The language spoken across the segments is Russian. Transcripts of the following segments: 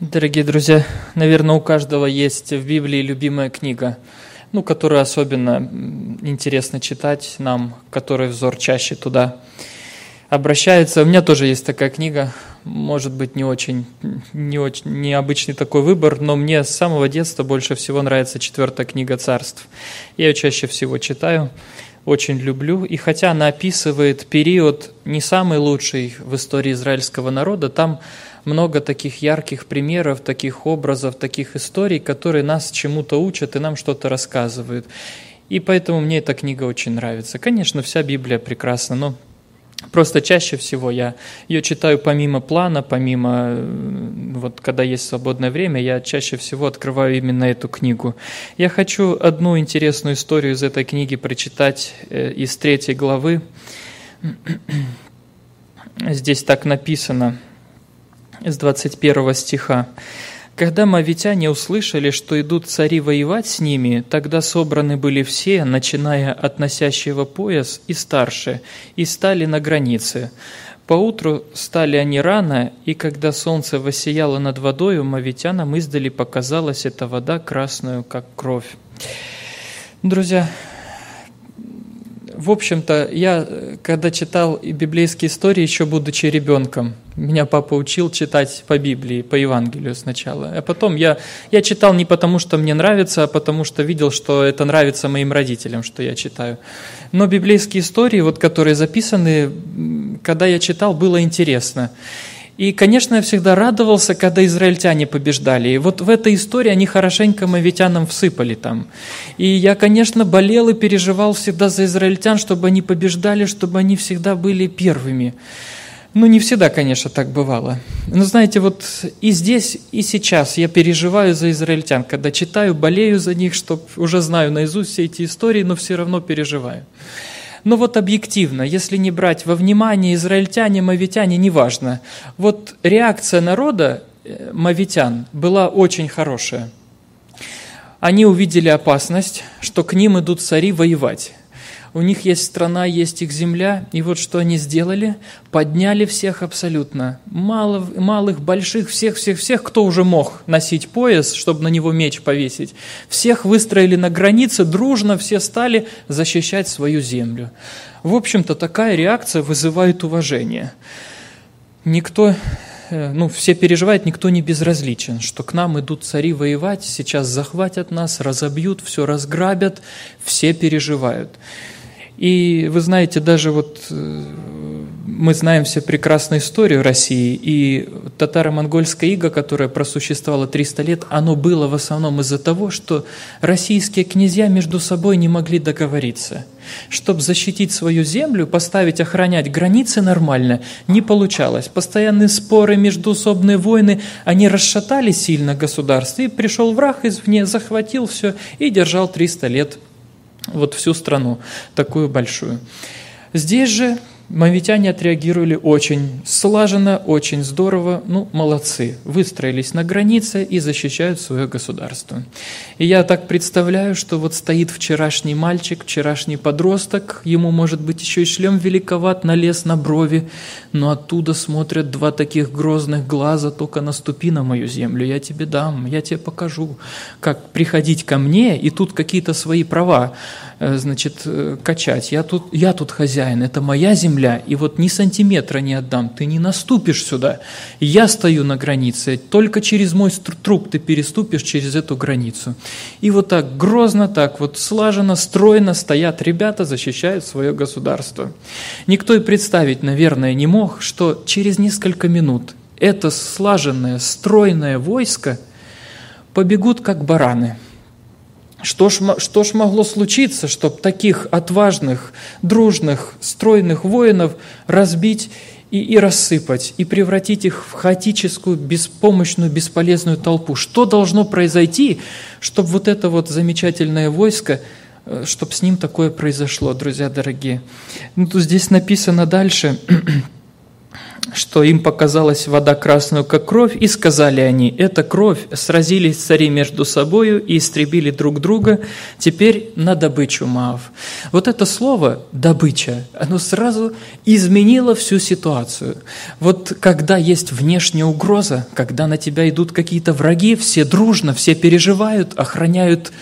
Дорогие друзья, наверное, у каждого есть в Библии любимая книга, которую особенно интересно читать нам, который взор чаще туда обращается. У меня тоже есть такая книга, может быть, не очень необычный такой выбор, но мне с самого детства больше всего нравится 4 книга Царств. Я ее чаще всего читаю, очень люблю, и хотя она описывает период не самый лучший в истории израильского народа, там много таких ярких примеров, таких образов, таких историй, которые нас чему-то учат и нам что-то рассказывают. И поэтому мне эта книга очень нравится. Конечно, вся Библия прекрасна, но просто чаще всего я ее читаю помимо плана, когда есть свободное время, я чаще всего открываю именно эту книгу. Я хочу одну интересную историю из этой книги прочитать из 3 главы. Здесь так написано, с 21 стиха. «Когда моавитяне услышали, что идут цари воевать с ними, тогда собраны были все, начиная от носящего пояс и старше, и стали на границе. Поутру стали они рано, и когда солнце воссияло над водою, моавитянам издали показалась эта вода красную, как кровь». Друзья, в общем-то, я, когда читал библейские истории, еще будучи ребенком, меня папа учил читать по Библии, по Евангелию сначала. А потом я читал не потому, что мне нравится, а потому что видел, что это нравится моим родителям, что я читаю. Но библейские истории, которые записаны, когда я читал, было интересно. И, конечно, я всегда радовался, когда израильтяне побеждали. И вот в этой истории они хорошенько моавитянам всыпали там. И я, конечно, болел и переживал всегда за израильтян, чтобы они побеждали, чтобы они всегда были первыми. Не всегда, конечно, так бывало. Но знаете, и здесь, и сейчас я переживаю за израильтян. Когда читаю, болею за них, что уже знаю наизусть все эти истории, но все равно переживаю. Но объективно, если не брать во внимание израильтяне, моавитяне, неважно. Реакция народа, моавитян, была очень хорошая. Они увидели опасность, что к ним идут цари воевать. У них есть страна, есть их земля, и что они сделали? Подняли всех абсолютно, малых, больших, всех, кто уже мог носить пояс, чтобы на него меч повесить. Всех выстроили на границе, дружно все стали защищать свою землю. В общем-то, такая реакция вызывает уважение. Все переживают, никто не безразличен, что к нам идут цари воевать, сейчас захватят нас, разобьют, все разграбят, все переживают. И вы знаете, даже мы знаем все прекрасную историю России, и татаро-монгольское иго, которое просуществовало 300 лет, оно было в основном из-за того, что российские князья между собой не могли договориться. Чтобы защитить свою землю, поставить, охранять границы нормально, не получалось. Постоянные споры, междоусобные войны, они расшатали сильно государство, и пришел враг извне, захватил все и держал 300 лет всю страну, такую большую. Здесь же моавитяне отреагировали очень слаженно, очень здорово, молодцы, выстроились на границе и защищают свое государство. И я так представляю, что стоит вчерашний мальчик, вчерашний подросток, ему, может быть, еще и шлем великоват, налез на брови, но оттуда смотрят 2 таких грозных глаза: только наступи на мою землю, я тебе дам, я тебе покажу, как приходить ко мне и тут какие-то свои права, качать. Я тут хозяин, это моя земля, и ни сантиметра не отдам, ты не наступишь сюда. Я стою на границе, только через мой труп ты переступишь через эту границу. И так грозно, слаженно, стройно стоят ребята, защищают свое государство. Никто и представить, наверное, не мог, что через несколько минут это слаженное, стройное войско побегут как бараны. Что ж могло случиться, чтобы таких отважных, дружных, стройных воинов разбить и рассыпать, и превратить их в хаотическую, беспомощную, бесполезную толпу? Что должно произойти, чтобы это замечательное войско, чтобы с ним такое произошло, друзья дорогие? Тут здесь написано дальше, что им показалась вода красную, как кровь, и сказали они: «Это кровь». Сразились цари между собою и истребили друг друга. Теперь на добычу Моав. Вот это слово «добыча», оно сразу изменило всю ситуацию. Вот когда есть внешняя угроза, когда на тебя идут какие-то враги, все дружно, все переживают, охраняют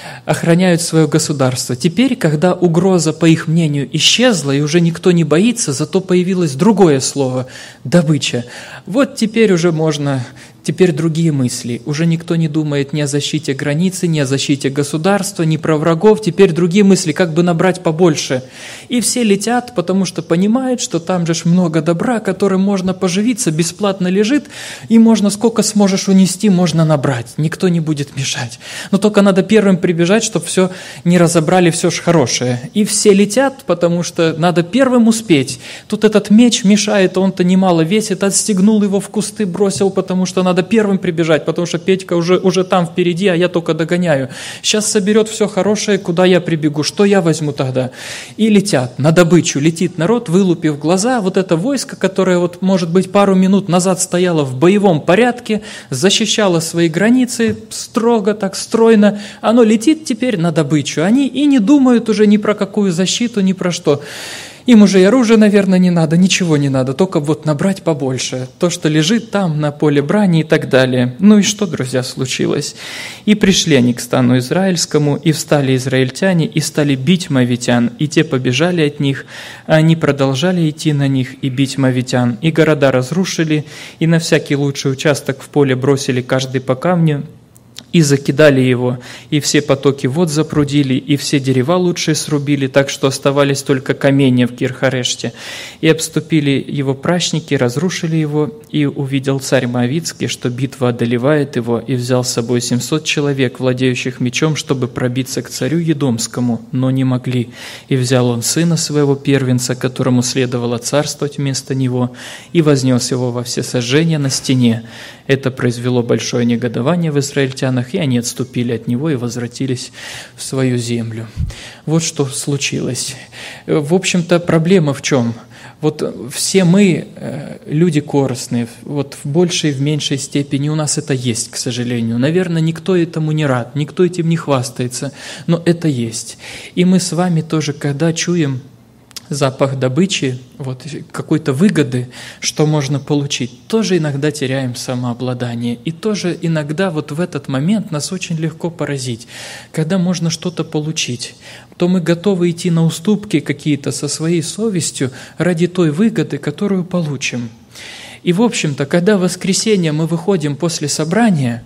свое государство. Теперь, когда угроза, по их мнению, исчезла, и уже никто не боится, зато появилось другое слово – добыча. Вот теперь уже можно, теперь другие мысли. Уже никто не думает ни о защите границы, ни о защите государства, ни про врагов. Теперь другие мысли, как бы набрать побольше. И все летят, потому что понимают, что там же много добра, которым можно поживиться, бесплатно лежит, и можно сколько сможешь унести, можно набрать. Никто не будет мешать. Но только надо первым прибежать, чтобы все не разобрали, все ж хорошее. И все летят, потому что надо первым успеть. Тут этот меч мешает, он-то немало весит, отстегнул его в кусты, бросил, потому что надо первым прибежать, потому что Петька уже там впереди, а я только догоняю. Сейчас соберет все хорошее, куда я прибегу, что я возьму тогда? И летят на добычу. Летит народ, вылупив глаза. Вот это войско, которое, вот, может быть, пару минут назад стояло в боевом порядке, защищало свои границы строго, так стройно, оно летит теперь на добычу. Они и не думают уже ни про какую защиту, ни про что. Им уже и оружие, наверное, не надо, ничего не надо, только вот набрать побольше. То, что лежит там на поле брани и так далее. Ну и что, друзья, случилось? «И пришли они к стану израильскому, и встали израильтяне, и стали бить мовитян, и те побежали от них, а они продолжали идти на них и бить мовитян. И города разрушили, и на всякий лучший участок в поле бросили каждый по камню, и закидали его, и все потоки вод запрудили, и все дерева лучшие срубили, так что оставались только каменья в Кир-Хареште. И обступили его пращники, разрушили его, и увидел царь Моавитский, что битва одолевает его, и взял с собой 700 человек, владеющих мечом, чтобы пробиться к царю Едомскому, но не могли. И взял он сына своего первенца, которому следовало царствовать вместо него, и вознес его во всесожжение на стене. Это произвело большое негодование в израильтянах, и они отступили от него и возвратились в свою землю». Вот что случилось. В общем-то, проблема в чем? Вот все мы люди корыстные, вот в большей и в меньшей степени у нас это есть, к сожалению. Наверное, никто этому не рад, никто этим не хвастается, но это есть. И мы с вами тоже, когда чуем запах добычи, вот, какой-то выгоды, что можно получить, тоже иногда теряем самообладание. И тоже иногда вот в этот момент нас очень легко поразить. Когда можно что-то получить, то мы готовы идти на уступки какие-то со своей совестью ради той выгоды, которую получим. И, в общем-то, когда в воскресенье мы выходим после собрания,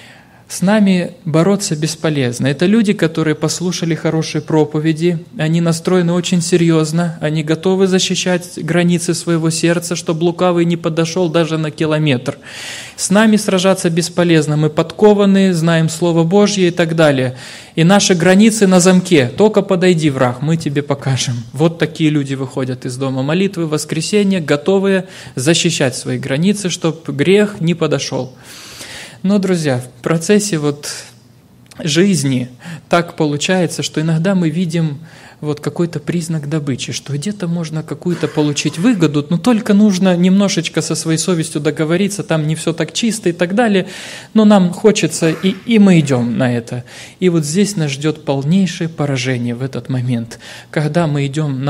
с нами бороться бесполезно. Это люди, которые послушали хорошие проповеди, они настроены очень серьезно, они готовы защищать границы своего сердца, чтобы лукавый не подошел даже на километр. С нами сражаться бесполезно, мы подкованы, знаем Слово Божье и так далее. И наши границы на замке, только подойди, враг, мы тебе покажем. Вот такие люди выходят из дома молитвы в воскресенье, готовые защищать свои границы, чтобы грех не подошел. Но, друзья, в процессе вот жизни так получается, что иногда мы видим вот какой-то признак добычи, что где-то можно какую-то получить выгоду, но только нужно немножечко со своей совестью договориться, там не все так чисто и так далее, но нам хочется, и мы идем на это. И вот здесь нас ждет полнейшее поражение в этот момент, когда мы идем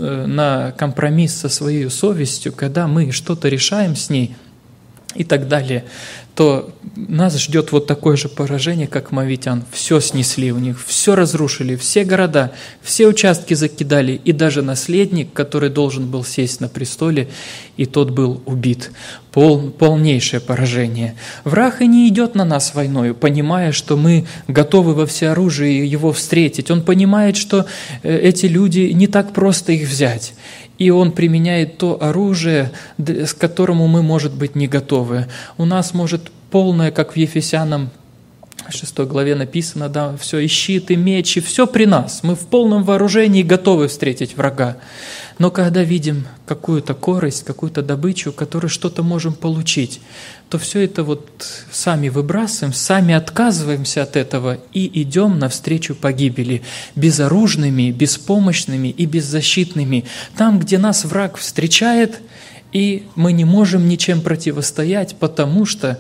на компромисс со своей совестью, когда мы что-то решаем с ней и так далее, то нас ждет вот такое же поражение, как моавитян. Все снесли у них, все разрушили, все города, все участки закидали, и даже наследник, который должен был сесть на престоле, и тот был убит. Полнейшее поражение. Враг и не идет на нас войною, понимая, что мы готовы во всеоружии его встретить. Он понимает, что эти люди, не так просто их взять. И он применяет то оружие, с которому мы, может быть, не готовы. У нас может полное, как в Ефесянам 6 главе написано, да, все, и щит, и меч, и все при нас. Мы в полном вооружении готовы встретить врага. Но когда видим какую-то корость, какую-то добычу, которую что-то можем получить, то все это вот сами выбрасываем, сами отказываемся от этого и идем навстречу погибели, безоружными, беспомощными и беззащитными. Там, где нас враг встречает, И мы не можем ничем противостоять, потому что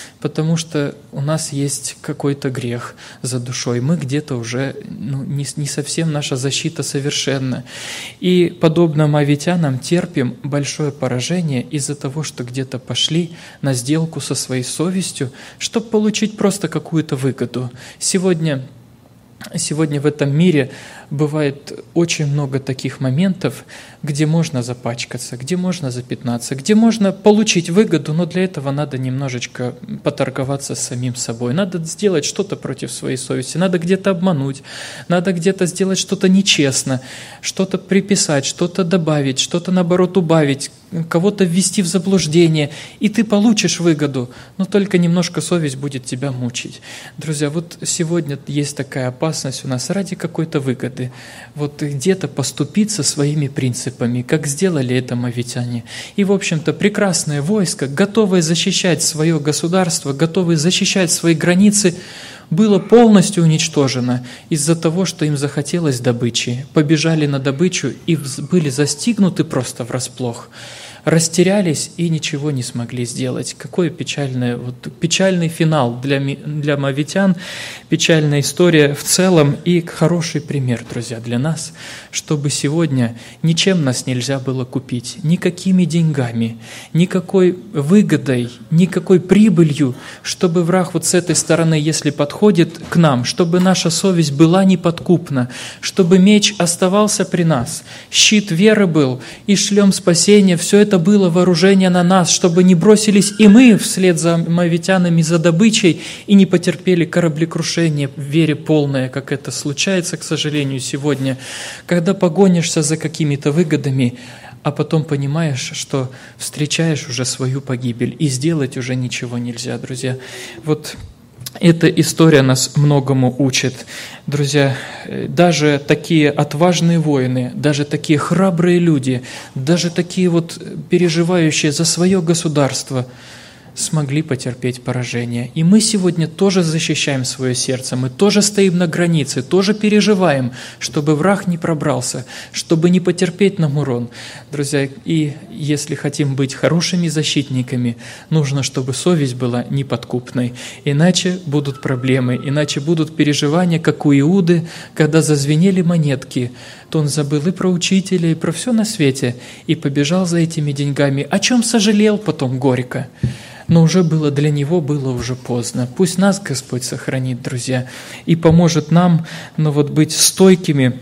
у нас есть какой-то грех за душой. Мы где-то уже не совсем наша защита совершенна. И подобно моавитянам терпим большое поражение из-за того, что где-то пошли на сделку со своей совестью, чтобы получить просто какую-то выгоду. Сегодня в этом мире бывает очень много таких моментов, где можно запачкаться, где можно запятнаться, где можно получить выгоду, но для этого надо немножечко поторговаться с самим собой. Надо сделать что-то против своей совести, надо где-то обмануть, надо где-то сделать что-то нечестно, что-то приписать, что-то добавить, что-то наоборот убавить, кого-то ввести в заблуждение, и ты получишь выгоду, но только немножко совесть будет тебя мучить. Друзья, вот сегодня есть такая опасность у нас ради какой-то выгоды, вот где-то поступиться своими принципами, как сделали это моавитяне. И, в общем-то, прекрасное войско, готовое защищать свое государство, готовое защищать свои границы, было полностью уничтожено из-за того, что им захотелось добычи. Побежали на добычу и были застигнуты просто врасплох. Растерялись и ничего не смогли сделать. Какой печальный финал для моавитян, печальная история в целом и хороший пример, друзья, для нас, чтобы сегодня ничем нас нельзя было купить, никакими деньгами, никакой выгодой, никакой прибылью, чтобы враг вот с этой стороны, если подходит к нам, чтобы наша совесть была неподкупна, чтобы меч оставался при нас, щит веры был и шлем спасения, все это было вооружение на нас, чтобы не бросились и мы вслед за моавитянами за добычей и не потерпели кораблекрушение в вере полное, как это случается, к сожалению, сегодня, когда погонишься за какими-то выгодами, а потом понимаешь, что встречаешь уже свою погибель, и сделать уже ничего нельзя, друзья. Вот эта история нас многому учит. Друзья, даже такие отважные воины, даже такие храбрые люди, даже такие вот переживающие за свое государство смогли потерпеть поражение. И мы сегодня тоже защищаем свое сердце, мы тоже стоим на границе, тоже переживаем, чтобы враг не пробрался, чтобы не потерпеть нам урон. Друзья, и если хотим быть хорошими защитниками, нужно, чтобы совесть была неподкупной. Иначе будут проблемы, иначе будут переживания, как у Иуды, когда зазвенели монетки, то он забыл и про учителя, и про все на свете, и побежал за этими деньгами, о чем сожалел потом горько. Но уже для него было уже поздно. Пусть нас Господь сохранит, друзья, и поможет нам, быть стойкими.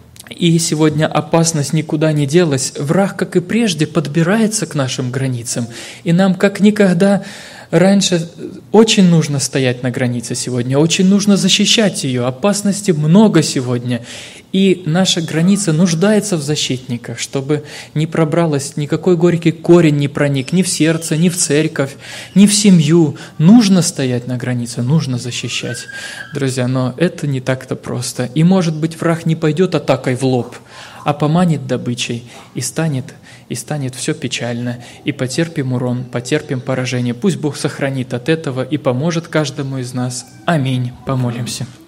И сегодня опасность никуда не делась. Враг, как и прежде, подбирается к нашим границам. И нам, как никогда раньше, очень нужно стоять на границе сегодня, очень нужно защищать ее. Опасностей много сегодня. И наша граница нуждается в защитниках, чтобы не пробралась, никакой горький корень не проник ни в сердце, ни в церковь, ни в семью. Нужно стоять на границе, нужно защищать, друзья, но это не так-то просто. И, может быть, враг не пойдет атакой в лоб, а поманит добычей, и станет все печально, и потерпим урон, потерпим поражение. Пусть Бог сохранит от этого и поможет каждому из нас. Аминь. Помолимся.